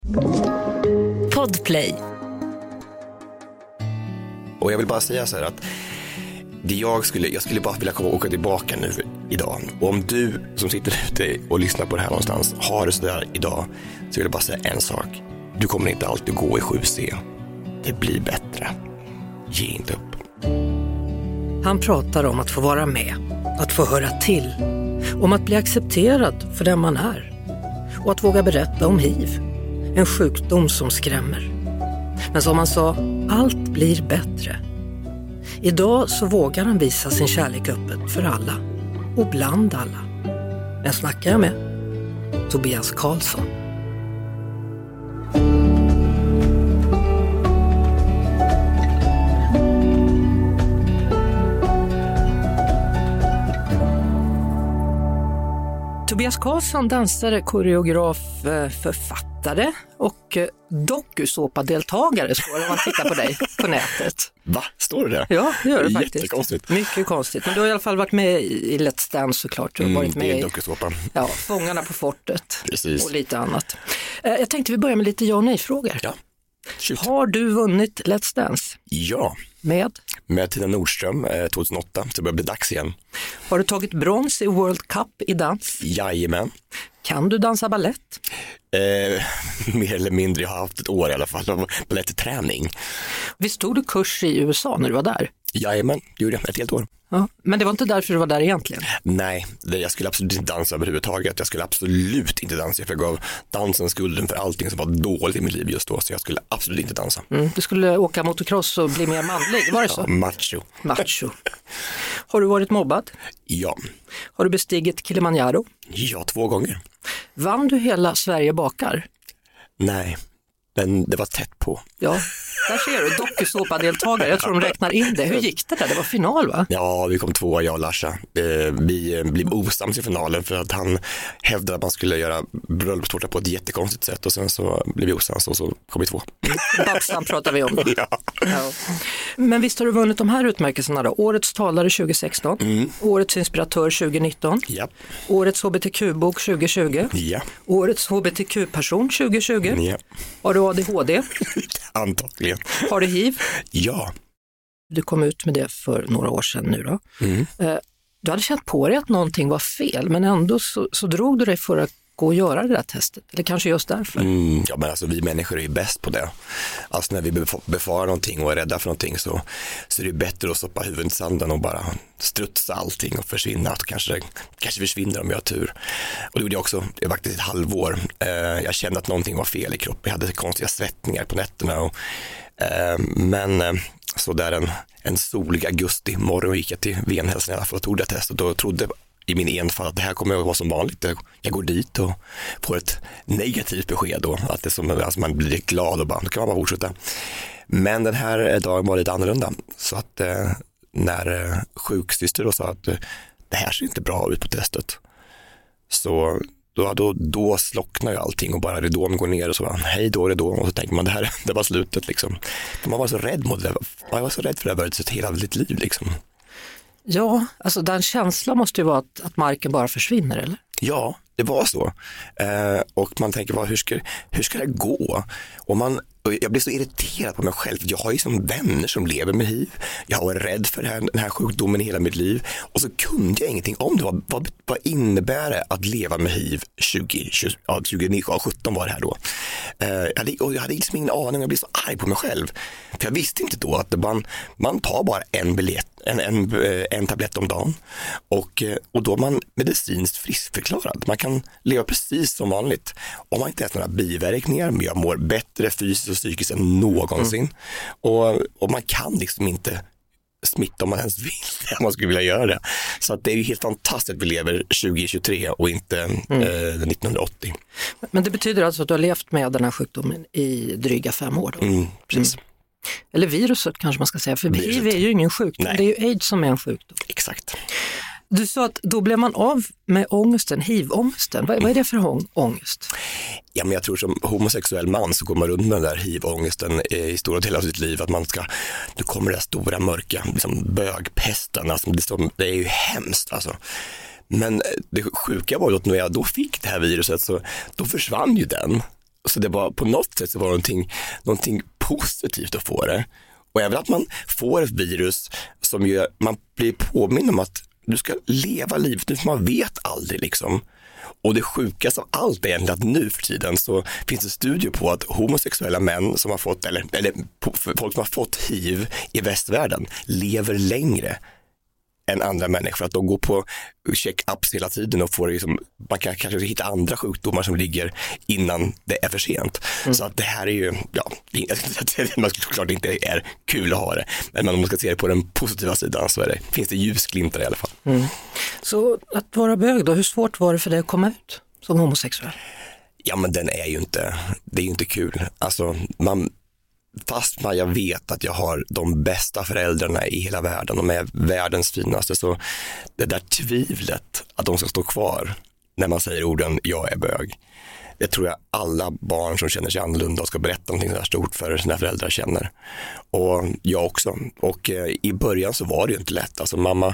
Podplay. Och jag vill bara säga så här att jag skulle bara vilja åka tillbaka nu idag. Och om du som sitter ute och lyssnar på det här någonstans har det så där idag, så vill jag bara säga en sak. Du kommer inte alltid gå i 7C. Det blir bättre. Ge inte upp. Han pratar om att få vara med, att få höra till, om att bli accepterad för den man är och att våga berätta om HIV, en sjukdom som skrämmer. Men som han sa, allt blir bättre. Idag så vågar han visa sin kärlek öppet för alla och bland alla. Men snackar jag med Tobias Karlsson. Tobias Karlsson, dansare, koreograf, författare och dokusåpadeltagare står det om man tittar på dig på nätet. Va? Står det? Ja, det gör det faktiskt. Jättekonstigt. Mycket konstigt. Men du har i alla fall varit med i Let's Dance såklart. Du har varit med det är dokusåpa. Ja, Fångarna på fortet. Precis. Och lite annat. Jag tänkte vi börjar med lite ja och nej-frågor. Ja. Shoot. Har du vunnit Let's Dance? Ja. Med Tina Nordström 2008, så det börjar bli dags igen. Har du tagit brons i World Cup i dans? Jajamän. Kan du dansa ballett? Mer eller mindre, jag har haft ett år i alla fall av ballettträning. Visst tog du kurs i USA när du var där? Jajamän, det gjorde jag ett helt år. Ja, men det var inte därför du var där egentligen? Nej, jag skulle absolut inte dansa överhuvudtaget. Jag skulle absolut inte dansa, för jag gav dansen skulden för allting som var dåligt i mitt liv just då. Så jag skulle absolut inte dansa. Du skulle åka motocross och bli mer manlig, var det så? Ja, macho. Har du varit mobbad? Ja. Har du bestigit Kilimanjaro? Ja, 2 gånger. Vann du hela Sverige bakar? Nej, men det var tätt på. Ja, där ser du, dokusåpadeltagare. Jag tror de räknar in det. Hur gick det där? Det var final, va? Ja, vi kom 2, jag och Larsa. Vi blev osams i finalen för att han hävdade att man skulle göra bröllopstårta på ett jättekonstigt sätt, och sen så blev vi osams och så kom vi 2. Babsan pratar vi om. Ja. Ja. Men visst har du vunnit de här utmärkelserna då? Årets talare 2016, Årets inspiratör 2019, Ja. Årets hbtq-bok 2020, Ja. Årets hbtq-person 2020. Ja. Har du ADHD? Antagligen. Har du HIV? Ja. Du kom ut med det för några år sedan nu då. Du hade känt på dig att någonting var fel, men ändå så drog du dig för att gå och göra det där testet. Eller kanske just därför. Ja, men alltså vi människor är ju bäst på det. Alltså när vi befarar någonting och är rädda för någonting, så är det bättre att stoppa huvudet i sanden och bara strutsa allting och försvinna. Att kanske försvinner om jag har tur. Och det gjorde jag också. Det var faktiskt ett halvår. Jag kände att någonting var fel i kroppen. Jag hade konstiga svettningar på nätterna. Men så där en solig augusti morgon gick jag till Venhälsan i alla fall och tog det testet och trodde i min enfald att det här kommer att vara som vanligt. Jag går dit och får ett negativt besked då, att det som, alltså man blir glad och bara, då kan man bara fortsätta. Men den här dagen var lite annorlunda, så att när sjuksyster då sa att det här ser inte bra ut på testet, så då slocknar ju allting och bara ridån går ner och så hej då ridån, och så tänker man det var slutet liksom. Man var så rädd mot det, man var så rädd för det här ett hela sitt liv liksom. Ja, alltså den känslan måste ju vara att marken bara försvinner, eller? Ja, det var så. Och man tänker, hur ska det gå? Och jag blir så irriterad på mig själv. Jag har ju som vänner som lever med HIV. Jag var rädd för den här sjukdomen i hela mitt liv. Och så kunde jag ingenting om det. Vad innebär det att leva med HIV 2017 var det här då. Jag hade liksom ingen aning. Jag blev så arg på mig själv. För jag visste inte då att man tar bara en tablett om dagen. Och då är man medicinskt friskförklarad. Man kan leva precis som vanligt. Om man inte har några biverkningar, men jag mår bättre fysiskt och psykiskt än någonsin. Och man kan liksom inte smitta om man ens vill, om man skulle vilja göra det. Så att det är ju helt fantastiskt att vi lever 2023 och inte 1980. Men det betyder alltså att du har levt med den här sjukdomen i dryga 5 år då? Precis. Eller viruset kanske man ska säga, för HIV är ju ingen sjukdom. Nej. Det är ju AIDS som är en sjukdom. Exakt. Du sa att då blev man av med ångesten, HIV-ångesten. Vad är det för ångest? Ja, men jag tror som homosexuell man så går man runt med den där HIV-ångesten i stora delar av sitt liv. Att nu kommer det stora mörka, liksom bögpesten. Alltså, det är ju hemskt alltså. Men det sjuka var ju att när jag då fick det här viruset, så då försvann ju den. Så det var på något sätt så var någonting positivt att få det. Och även att man får ett virus som gör, man blir påminn om att du ska leva livet nu, för man vet aldrig liksom. Och det sjukaste av allt är egentligen att nu för tiden så finns det studier på att homosexuella män som har fått, eller folk som har fått HIV i västvärlden lever längre än andra människor, för att de går på check-ups hela tiden och får liksom, man kan kanske hitta andra sjukdomar som ligger innan det är för sent. Så att det här är ju, man såklart inte är kul att ha det, men om man ska se det på den positiva sidan så finns det ljusglimtar i alla fall. Så att vara bög då, hur svårt var det för dig att komma ut som homosexuell? Ja, men det är ju inte kul. Alltså fast jag vet att jag har de bästa föräldrarna i hela världen, de är världens finaste, så det där tvivlet att de ska stå kvar när man säger orden jag är bög, det tror jag alla barn som känner sig annorlunda och ska berätta någonting så här stort för sina föräldrar känner. Och jag också. Och i början så var det ju inte lätt. Alltså mamma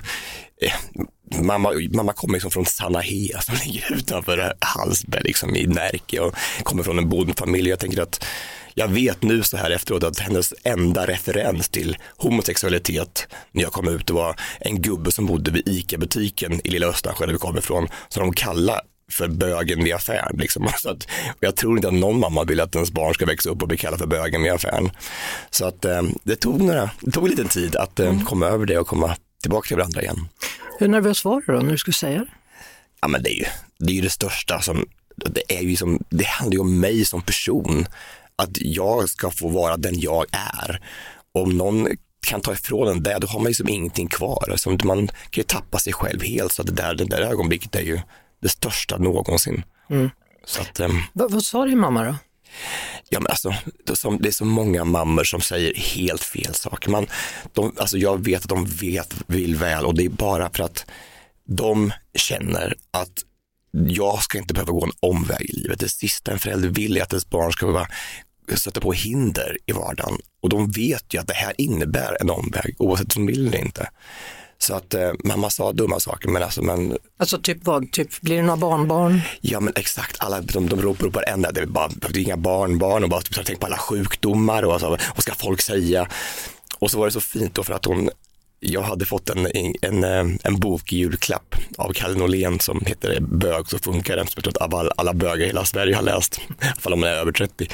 kommer liksom från Sanahe som ligger utanför Hallsberg liksom i Närke, och kommer från en bondfamilj. Jag tänker att jag vet nu så här efteråt att hennes enda referens till homosexualitet när jag kom ut, det var en gubbe som bodde vid ICA-butiken i Lilla Östansjö där vi kommer ifrån, som de kallar för bögen vid affären. Liksom. Så att, och jag tror inte att någon mamma vill att ens barn ska växa upp och bli kallad för bögen vid affären. Så att det tog en liten tid att komma över det och komma tillbaka till varandra igen. Hur nervös var du då när du skulle säga det? Ja, men det är ju det största det handlar ju om mig som person. Att jag ska få vara den jag är. Om någon kan ta ifrån en det, då har man liksom ingenting kvar. Alltså, man kan ju tappa sig själv helt. Så det där ögonblicket är ju det största någonsin. Så att, vad sa din mamma då? Ja, men alltså, det är så många mammor som säger helt fel saker. Jag vet att de vill väl, och det är bara för att de känner att jag ska inte behöva gå en omväg i livet. Det sista en förälder vill är att ens barn ska behöva sätta på hinder i vardagen. Och de vet ju att det här innebär en omväg, oavsett om de vill eller inte. Så att mamma sa dumma saker, men Alltså typ vad? Typ, blir det några barnbarn? Ja, men exakt. Alla, de ropar ända. Det är inga barnbarn, och bara tänk på alla sjukdomar och vad ska folk säga. Och så var det så fint då, för att jag hade fått en bok i julklapp av Kalle Norlén som heter Bög så funkar det, som jag tror att alla bögar i hela Sverige har läst, i alla fall om man är över 30.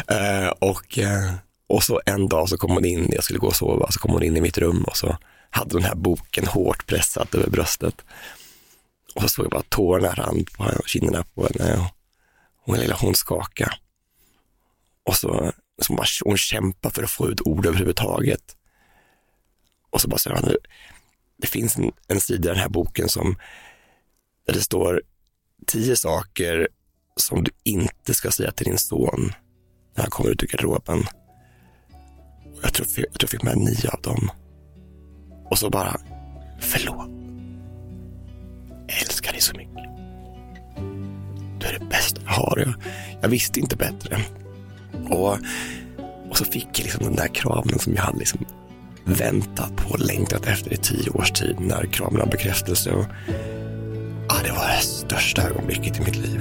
Och så en dag så kom hon in, jag skulle gå och sova, så kom hon in i mitt rum och så hade den här boken hårt pressat över bröstet. Och så såg jag bara tårarna rann på kinderna på henne, och hon skakade. Och så hon kämpade för att få ut ord överhuvudtaget. Och så bara sa han, det finns en sida i den här boken där det står 10 saker som du inte ska säga till din son när han kommer ut ur garderoben. Jag tror jag fick med 9 av dem. Och så bara, förlåt. Jag älskar dig så mycket. Du är det bästa jag har. Jag visste inte bättre. Och så fick jag liksom den där kramen som jag hade liksom väntat på och längtat efter i 10 års tid, när kramen av bekräftelse. Och det var det största ögonblicket i mitt liv.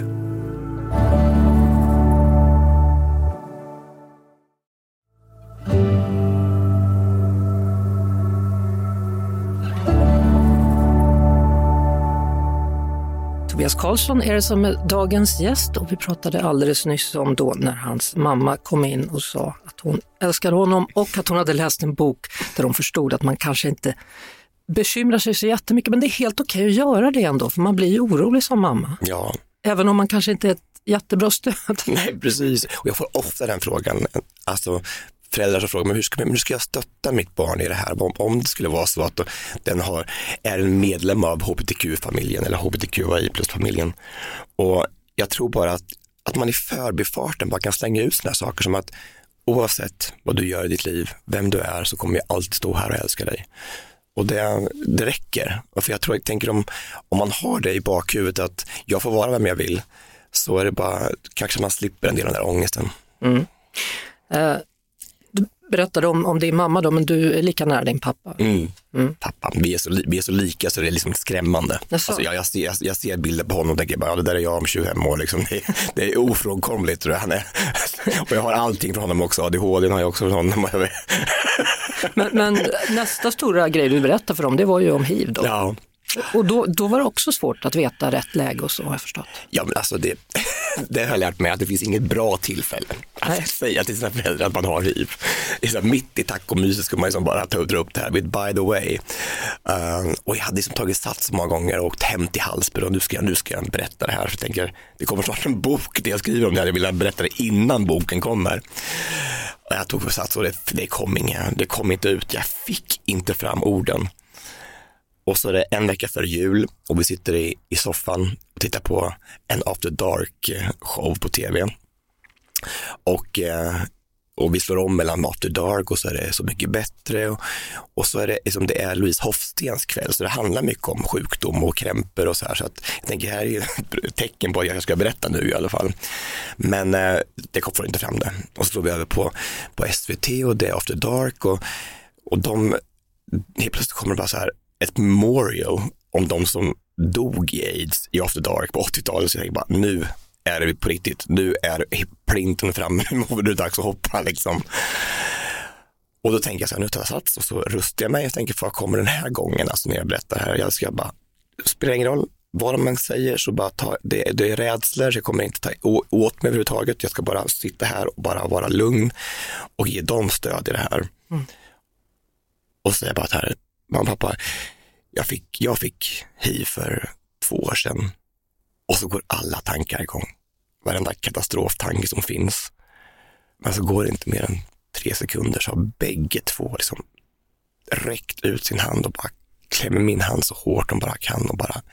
Tobias Karlsson är det som är dagens gäst, och vi pratade alldeles nyss om då när hans mamma kom in och sa att hon älskade honom och att hon hade läst en bok där hon förstod att man kanske inte bekymrar sig så jättemycket, men det är helt okej att göra det ändå, för man blir ju orolig som mamma. Ja. Även om man kanske inte är ett jättebra stöd. Nej, precis. Och jag får ofta den frågan, alltså föräldrar som frågar mig, hur ska jag stötta mitt barn i det här? Om det skulle vara så att den är en medlem av hbtq-familjen eller hbtqi+-familjen. Och jag tror bara att man i förbifarten bara kan slänga ut såna här saker som att oavsett vad du gör i ditt liv, vem du är, så kommer jag alltid stå här och älska dig. Och det räcker. För jag tänker om man har det i bakhuvudet att jag får vara vem jag vill, så är det bara, kanske man slipper en del av den där ångesten. Du berättade om din mamma då, men du är lika nära din pappa. Pappa, vi är så lika så det är liksom skrämmande. Alltså, jag ser bilder på honom och tänker bara, det där är jag om 25 år. Liksom. Det är ofrånkomligt, tror jag. Och jag har allting från honom också. ADHD har jag också från honom. Men nästa stora grej du berättade för dem, det var ju om hiv då. Ja. Och då var det också svårt att veta rätt läge och så, har jag förstått. Ja, men alltså det har jag lärt mig att det finns inget bra tillfälle att säga till sina föräldrar att man har hiv. Mitt i tacomyset ska man bara dra upp det här. By the way. Och jag hade tagit sats så många gånger och åkt hem till Hallsberg och nu ska jag berätta det här. För jag tänker, det kommer snart en bok det jag skriver om det här. Jag vill berätta det innan boken kommer. Och jag tog för sats och det kom inte ut. Jag fick inte fram orden. Och så är det en vecka före jul och vi sitter i soffan och tittar på en After Dark-show på tv. Och vi slår om mellan After Dark och så är det Så mycket bättre. Och så är det som det är Louise Hofstens kväll, så det handlar mycket om sjukdom och krämpor och så här. Så att jag tänker, här är ett tecken på att jag ska berätta nu i alla fall. Men det får inte fram det. Och så slår vi över på SVT och det är After Dark och de helt plötsligt kommer det bara så här ett memorial om de som dog i AIDS i After Dark på 80-talet. Så jag tänker bara, nu är det på riktigt. Nu är plinten framme. Nu är det dags att hoppa liksom. Och då tänker jag så här, nu tar jag sats och så rustar jag mig. Jag tänker, vad kommer den här gången alltså när jag berättar här? Jag ska bara, det spelar ingen roll vad man säger, så bara det är rädslor. Så jag kommer inte ta åt mig överhuvudtaget. Jag ska bara sitta här och bara vara lugn och ge dem stöd i det här. Och så säger jag bara här, mamma, pappa, jag fick hiv för 2 år sedan. Och så går alla tankar igång. Varenda katastroftanke som finns. Men så går det inte mer än 3 sekunder så har bägge två liksom räckt ut sin hand och bara klämmer min hand så hårt de bara kan och bara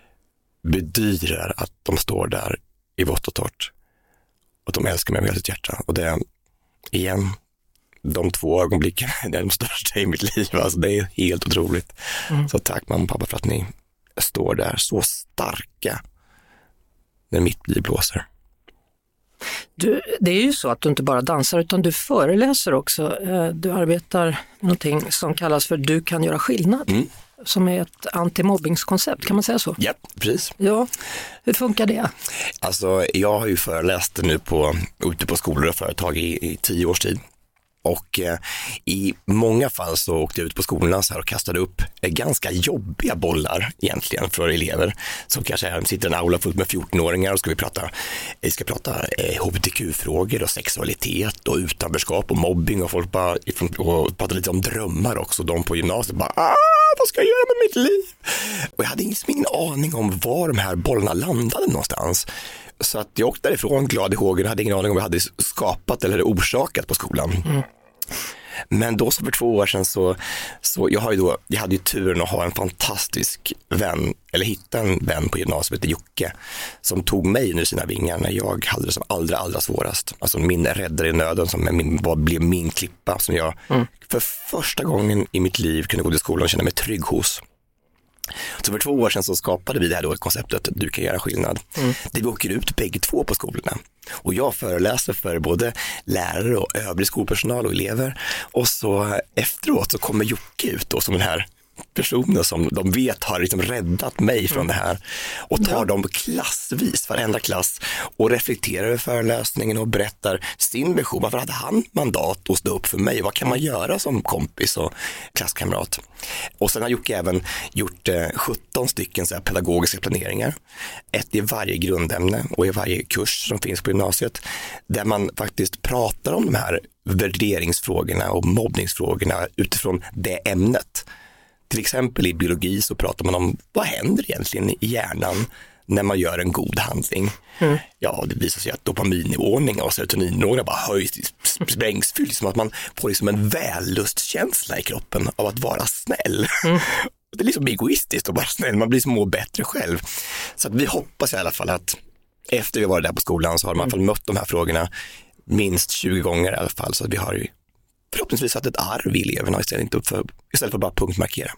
bedyrar att de står där i vått och torrt. Och de älskar mig med hela sitt hjärta. Och det är, igen, de 2 ögonblicken är de största i mitt liv. Alltså det är helt otroligt. Så tack mamma och pappa för att ni står där så starka när mitt liv blåser. Det är ju så att du inte bara dansar utan du föreläser också. Du arbetar med någonting som kallas för Du kan göra skillnad. Som är ett antimobbingskoncept, kan man säga så? Ja, precis. Ja, hur funkar det? Alltså, jag har ju föreläst nu ute på skolor och företag i 10 års tid. Och i många fall så åkte jag ut på skolorna så här och kastade upp ganska jobbiga bollar egentligen för elever. Som kanske sitter i en aula fullt med 14-åringar och vi ska prata hbtq-frågor och sexualitet och utanförskap och mobbing och folk bara och prata lite om drömmar också. De på gymnasiet bara, vad ska jag göra med mitt liv? Och jag hade ingen aning om var de här bollarna landade någonstans. Så att jag åkte därifrån glad i hågen och hade ingen aning om vad jag hade skapat eller orsakat på skolan. Men då så för 2 år sedan så jag hade ju turen att ha en fantastisk vän, eller hitta en vän på gymnasiet som heter Jocke, som tog mig under sina vingar när jag hade det som allra svårast. Alltså min räddare i nöden som blev min klippa som jag för första gången i mitt liv kunde gå till skolan och känna mig trygg hos. Så för 2 år sedan så skapade vi det här då konceptet Du kan göra skillnad. Det vi åker ut bägge två på skolorna. Och jag föreläser för både lärare och övrig skolpersonal och elever. Och så efteråt så kommer Jocke ut då som den här personer som de vet har liksom räddat mig från det här och tar dem klassvis, varenda klass och reflekterar över föreläsningen och berättar sin vision. Varför hade han mandat att stå upp för mig? Vad kan man göra som kompis och klasskamrat? Och sen har Jocke även gjort 17 stycken så här pedagogiska planeringar. Ett i varje grundämne och i varje kurs som finns på gymnasiet där man faktiskt pratar om de här värderingsfrågorna och mobbningsfrågorna utifrån det ämnet. Till exempel i biologi så pratar man om vad händer egentligen i hjärnan när man gör en god handling. Ja, det visar sig att dopaminnivån och serotoninnivån bara höjs, sprängsfylld, som att man får liksom en vällustkänsla i kroppen av att vara snäll. Det är liksom egoistiskt att vara snäll, man blir må bättre själv. Så att vi hoppas i alla fall att efter vi varit där på skolan så har man i alla fall mött de här frågorna minst 20 gånger i alla fall, så att vi har ju förhoppningsvis satt ett arv i eleverna istället för bara punktmarkera.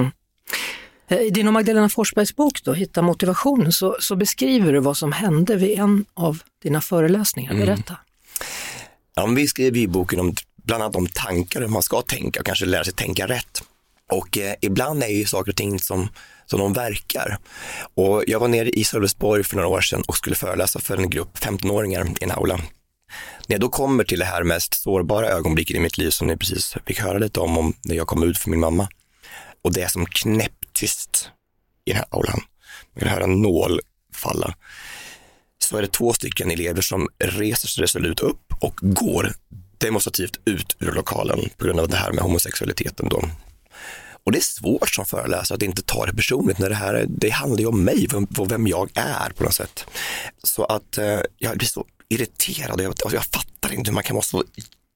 I din och Magdalena Forsbergs bok då, Hitta motivation, så beskriver du vad som hände vid en av dina föreläsningar. Berätta. Ja, vi skrev i boken om bland annat om tankar, hur man ska tänka och kanske lära sig tänka rätt. Och ibland är ju saker och ting som de verkar. Och jag var nere i Sölvesborg för några år sedan och skulle föreläsa för en grupp 15-åringar i en aula. När jag då kommer till det här mest sårbara ögonblicket i mitt liv som ni precis fick höra lite om när jag kom ut för min mamma. Och det är som knäpptyst i den här aulan. Man kan höra en nål falla. Så är det 2 stycken elever som reser sig resolut upp och går demonstrativt ut ur lokalen på grund av det här med homosexualiteten då. Och det är svårt som föreläsare att inte ta det personligt när det handlar ju om mig och vem jag är på något sätt. Så att jag blir så irriterad och jag fattar inte hur man kan vara så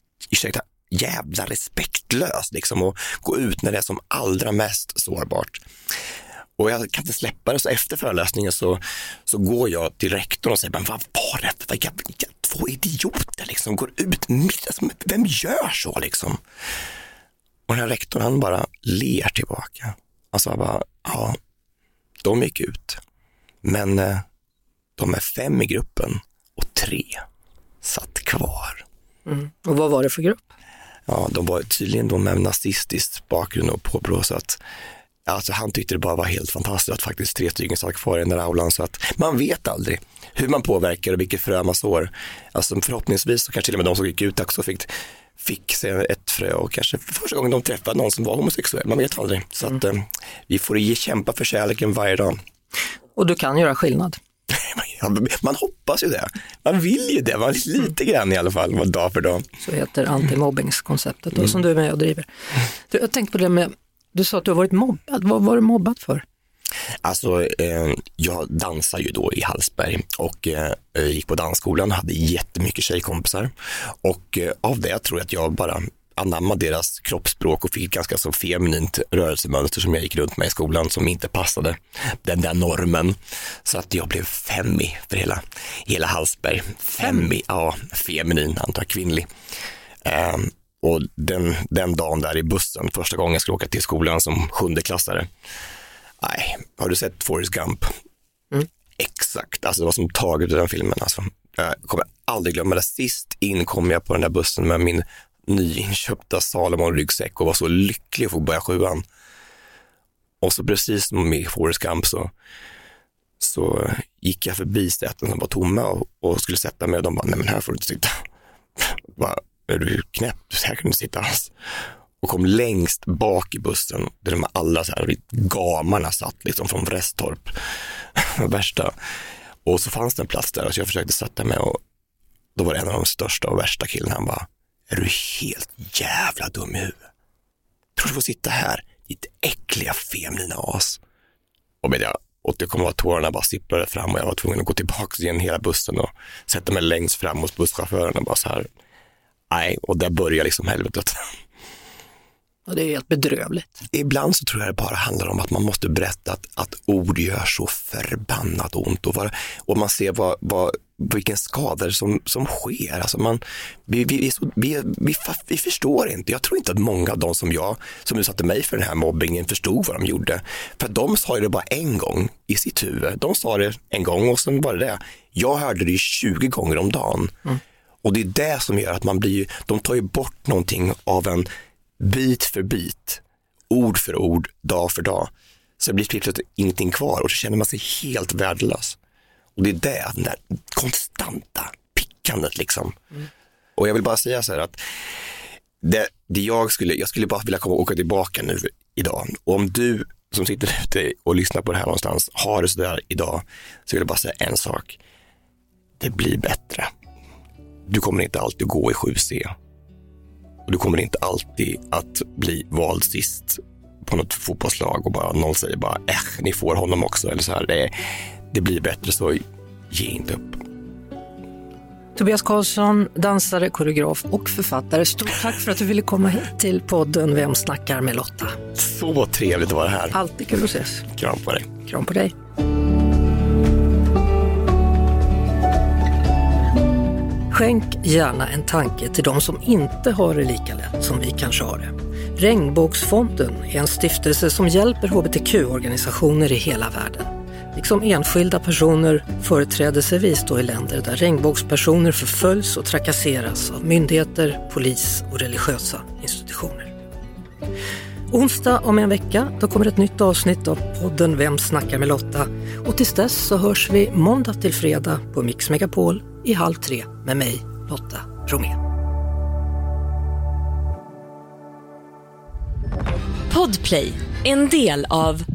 jävla respektlös liksom, och gå ut när det är som allra mest sårbart. Och jag kan inte släppa det, så efter föreläsningen så går jag till rektorn och säger, men vad var det? Vilka 2 idioter liksom går ut mitt, alltså, vem gör så liksom? Och den här rektorn, han bara ler tillbaka. Alltså bara, ja, de gick ut. Men de är 5 i gruppen och 3 satt kvar. Och vad var det för grupp? Ja, de var tydligen med nazistisk bakgrund och påbrå, så att alltså, han tyckte det bara var helt fantastiskt att faktiskt 3 stycken satt kvar i den där aulan, så att man vet aldrig hur man påverkar och vilket frö man sår. Alltså förhoppningsvis så kanske till och med de som gick ut också fick se ett frö och kanske för första gången de träffade någon som var homosexuell. Man vet aldrig. Så att vi får kämpa för kärleken varje dag. Och du kan göra skillnad. Man hoppas ju det. Man vill ju det. Man lite grann i alla fall, dag för dag. Så heter antimobbingskonceptet då, som du är med och driver. Jag tänkte på det med, du sa att du har varit mobbad. Vad var du mobbad för? Alltså, jag dansar ju då i Hallsberg och gick på dansskolan, hade jättemycket tjejkompisar. Och av det tror jag att jag bara anammade deras kroppsspråk och fick ganska så feminint rörelsemönster som jag gick runt med i skolan som inte passade den där normen. Så att jag blev femi för hela Hallsberg. Femi, ja, feminin, antar kvinnlig. Och den dagen där i bussen, första gången jag skulle åka till skolan som 7-klassare. Nej, har du sett Forrest Gump? Exakt, alltså det var som taget ur den filmen. Alltså. Jag kommer aldrig glömma det. Sist in kom jag på den där bussen med min nyinköpta Salomon-ryggsäck och var så lycklig att få börja 7:an. Och så precis som med Forrest Gump så gick jag förbi säten som var tomma och skulle sätta mig och de bara, nej men här får du inte sitta. Bara, är du knäppt? Här kan du sitta alls. Och kom längst bak i bussen där de alla så här gamarna satt liksom från Vrestorp. Värsta. Och så fanns det en plats där och så jag försökte sätta mig och då var det en av de största och värsta killarna. Han bara, är du helt jävla dum i huvudet? Tror du får sitta här, ditt äckliga feminina as? Och jag kommer att tårarna bara sipprade fram och jag var tvungen att gå tillbaka igen hela bussen och sätta mig längst fram hos busschauffören och bara så här. Nej, och där börjar liksom helvetet. Och det är helt bedrövligt. Ibland så tror jag det bara handlar om att man måste berätta att ord gör så förbannat ont och man ser vilken skador som sker. Alltså vi förstår inte. Jag tror inte att många av de som utsatte mig för den här mobbingen förstod vad de gjorde. För de sa det bara en gång i sitt huvud. De sa det en gång och sen var det. Jag hörde det 20 gånger om dagen. Och det är det som gör att de tar ju bort någonting av en bit för bit, ord för ord, dag för dag. Så det blir plötsligt ingenting kvar och så känner man sig helt värdelös. Och det är den där konstanta pickandet liksom. Och jag vill bara säga så här att jag skulle bara vilja åka tillbaka nu idag. Och om du som sitter ute och lyssnar på det här någonstans har det så där idag, så vill jag bara säga en sak. Det blir bättre. Du kommer inte alltid gå i 7C. Och du kommer inte alltid att bli vald sist på något fotbollslag och bara någon säger bara, ni får honom också. Eller så här, det blir bättre, så ge inte upp. Tobias Karlsson, dansare, koreograf och författare. Stort tack för att du ville komma hit till podden Vem snackar med Lotta. Så trevligt att vara här. Alltid kul att ses. Kram på dig. Kram på dig. Skänk gärna en tanke till de som inte har det lika lätt som vi kanske har det. Regnbågsfonden är en stiftelse som hjälper hbtq-organisationer i hela världen. liksom enskilda personer företrädelsevis då i länder där regnbågspersoner förföljs och trakasseras av myndigheter, polis och religiösa institutioner. Onsdag om en vecka då kommer ett nytt avsnitt av podden Vem snackar med Lotta, och tills dess så hörs vi måndag till fredag på Mix Megapol i 2:30 med mig, Lotta Bromé. Podplay, en del av